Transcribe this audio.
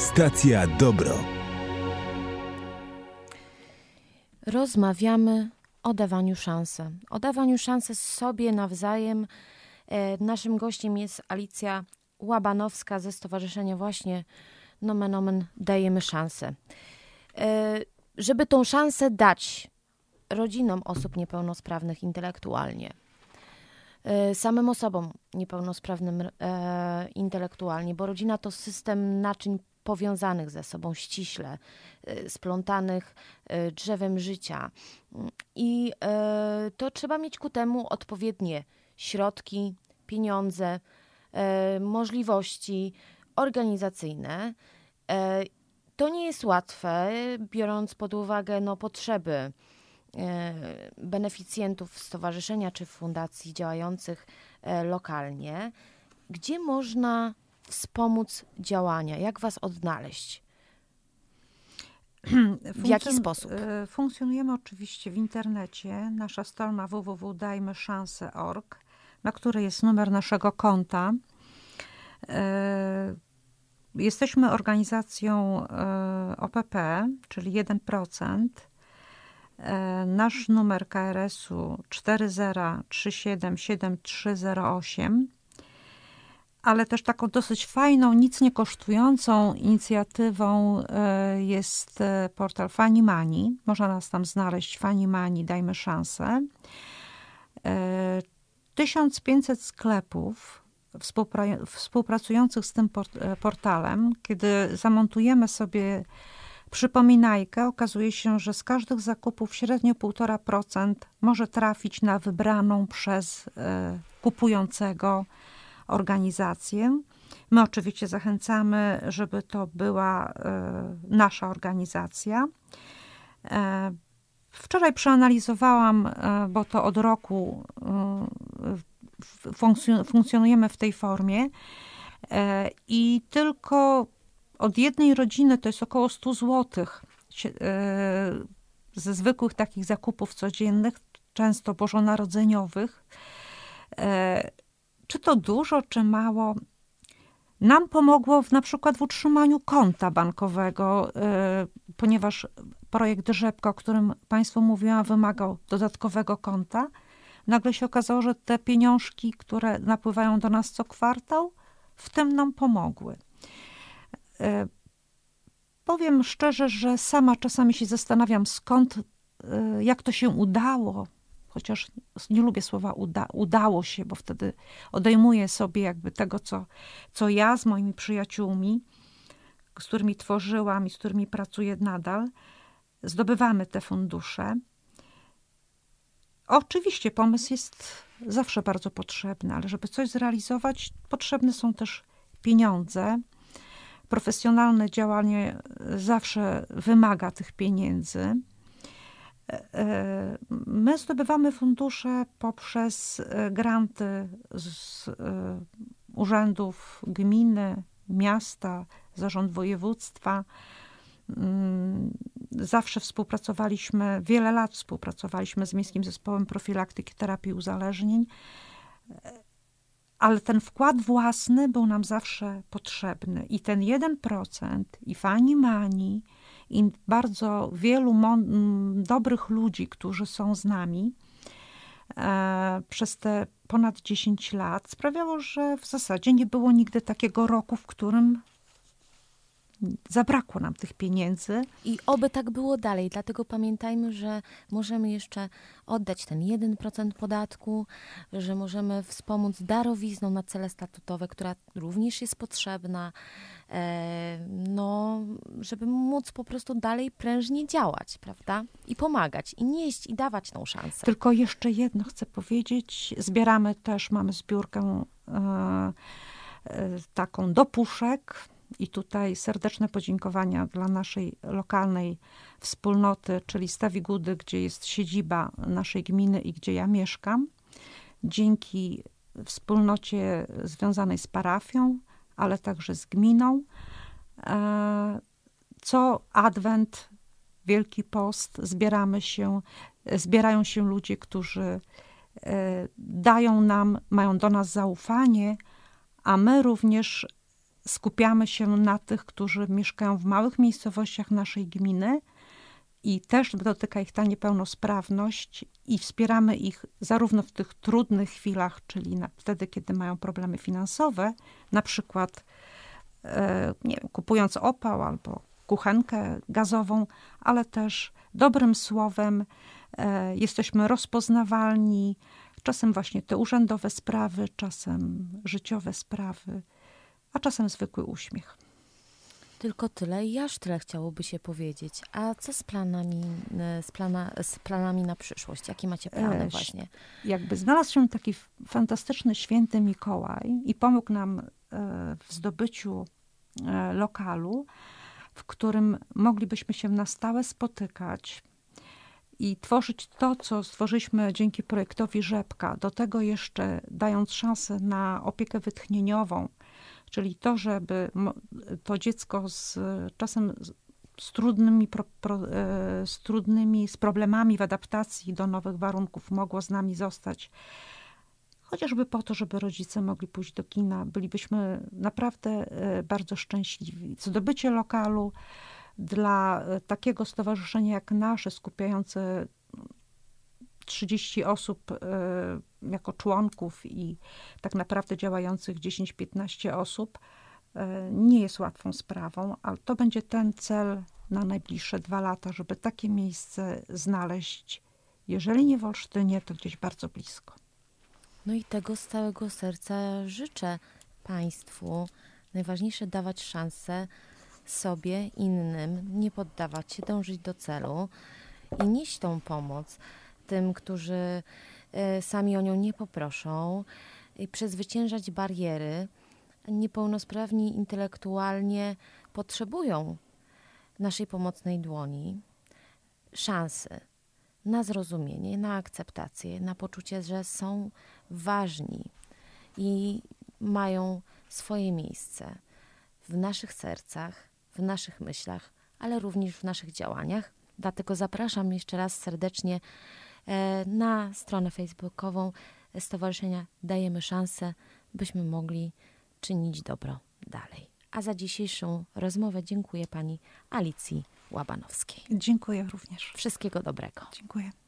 Stacja Dobro. Rozmawiamy o dawaniu szansy. O dawaniu szansy sobie nawzajem. Naszym gościem jest Alicja Łabanowska ze stowarzyszenia właśnie Nomen Omen Dajemy Szansę. Żeby tą szansę dać rodzinom osób niepełnosprawnych intelektualnie, samym osobom niepełnosprawnym intelektualnie, bo rodzina to system naczyń powiązanych ze sobą ściśle, splątanych drzewem życia. I to trzeba mieć ku temu odpowiednie środki, pieniądze, możliwości organizacyjne. To nie jest łatwe, biorąc pod uwagę potrzeby beneficjentów stowarzyszenia czy fundacji działających lokalnie. Gdzie można wspomóc działania? Jak was odnaleźć? W jaki sposób? Funkcjonujemy oczywiście w internecie. Nasza strona www.dajmyszanse.org, na której jest numer naszego konta. Jesteśmy organizacją OPP, czyli 1%. Nasz numer KRS-u 40377308, ale też taką dosyć fajną, nic nie kosztującą inicjatywą jest portal Funny Money. Można nas tam znaleźć, Funny Money, dajmy szansę. 1500 sklepów współpracujących z tym portalem. Kiedy zamontujemy sobie przypominajkę, okazuje się, że z każdych zakupów średnio 1,5% może trafić na wybraną przez kupującego organizację. My oczywiście zachęcamy, żeby to była nasza organizacja. Wczoraj przeanalizowałam, bo to od roku funkcjonujemy w tej formie i tylko od jednej rodziny to jest około 100 zł ze zwykłych takich zakupów codziennych, często bożonarodzeniowych. Czy to dużo, czy mało? Nam pomogło na przykład w utrzymaniu konta bankowego, ponieważ projekt Rzepka, o którym Państwu mówiłam, wymagał dodatkowego konta. Nagle się okazało, że te pieniążki, które napływają do nas co kwartał, w tym nam pomogły. Powiem szczerze, że sama czasami się zastanawiam, jak to się udało, chociaż nie lubię słowa udało się, bo wtedy odejmuję sobie jakby tego, co ja z moimi przyjaciółmi, z którymi tworzyłam i z którymi pracuję nadal, zdobywamy te fundusze. Oczywiście pomysł jest zawsze bardzo potrzebny, ale żeby coś zrealizować, potrzebne są też pieniądze. Profesjonalne działanie zawsze wymaga tych pieniędzy. My zdobywamy fundusze poprzez granty z urzędów gminy, miasta, zarząd województwa. Zawsze wiele lat współpracowaliśmy z Miejskim Zespołem Profilaktyki Terapii Uzależnień, ale ten wkład własny był nam zawsze potrzebny. I ten 1%, i Funny Money, i bardzo wielu dobrych ludzi, którzy są z nami przez te ponad 10 lat, sprawiało, że w zasadzie nie było nigdy takiego roku, w którym zabrakło nam tych pieniędzy. I oby tak było dalej, dlatego pamiętajmy, że możemy jeszcze oddać ten 1% podatku, że możemy wspomóc darowizną na cele statutowe, która również jest potrzebna, żeby móc po prostu dalej prężnie działać, prawda? I pomagać, i nieść, i dawać tą szansę. Tylko jeszcze jedno chcę powiedzieć. Zbieramy też, mamy zbiórkę taką do puszek. I tutaj serdeczne podziękowania dla naszej lokalnej wspólnoty, czyli Stawigudy, gdzie jest siedziba naszej gminy i gdzie ja mieszkam. Dzięki wspólnocie związanej z parafią, ale także z gminą. Co adwent, Wielki Post zbierają się ludzie, którzy mają do nas zaufanie, a my również skupiamy się na tych, którzy mieszkają w małych miejscowościach naszej gminy i też dotyka ich ta niepełnosprawność i wspieramy ich zarówno w tych trudnych chwilach, czyli wtedy, kiedy mają problemy finansowe, na przykład nie wiem, kupując opał albo kuchenkę gazową, ale też dobrym słowem jesteśmy rozpoznawalni, czasem właśnie te urzędowe sprawy, czasem życiowe sprawy, a czasem zwykły uśmiech. Tylko tyle i aż tyle chciałoby się powiedzieć. A co z planami na przyszłość? Jakie macie plany właśnie? Jakby znalazł się taki fantastyczny święty Mikołaj i pomógł nam w zdobyciu lokalu, w którym moglibyśmy się na stałe spotykać i tworzyć to, co stworzyliśmy dzięki projektowi Rzepka. Do tego jeszcze dając szansę na opiekę wytchnieniową, czyli to, żeby to dziecko czasem z problemami w adaptacji do nowych warunków mogło z nami zostać. Chociażby po to, żeby rodzice mogli pójść do kina. Bylibyśmy naprawdę bardzo szczęśliwi. Zdobycie lokalu dla takiego stowarzyszenia jak nasze, skupiające 30 osób jako członków i tak naprawdę działających 10-15 osób, nie jest łatwą sprawą, ale to będzie ten cel na najbliższe 2 lata, żeby takie miejsce znaleźć, jeżeli nie w Olsztynie, to gdzieś bardzo blisko. No i tego z całego serca życzę Państwu. Najważniejsze dawać szansę sobie, innym, nie poddawać się, dążyć do celu i nieść tą pomoc tym, którzy sami o nią nie poproszą, i przezwyciężać bariery. Niepełnosprawni intelektualnie potrzebują naszej pomocnej dłoni, szansy na zrozumienie, na akceptację, na poczucie, że są ważni i mają swoje miejsce w naszych sercach, w naszych myślach, ale również w naszych działaniach. Dlatego zapraszam jeszcze raz serdecznie na stronę facebookową Stowarzyszenia Dajemy Szansę, byśmy mogli czynić dobro dalej. A za dzisiejszą rozmowę dziękuję pani Alicji Łabanowskiej. Dziękuję również. Wszystkiego dobrego. Dziękuję.